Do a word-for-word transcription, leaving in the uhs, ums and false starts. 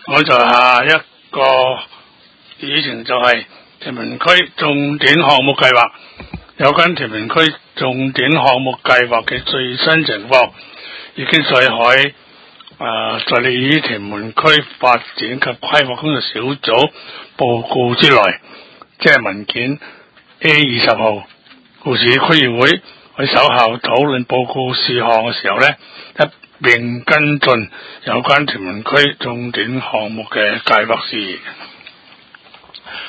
我就下一個議程就係屯門區重點項目計劃，有關屯門區重點項目計劃嘅最新情況，已經在喺誒在利於屯門區發展及規劃工作小組報告之內，即係文件 A 二十號。故此區議會喺稍後討論報告事項嘅時候呢，一並跟進有關屯門區重點項目嘅計劃事宜。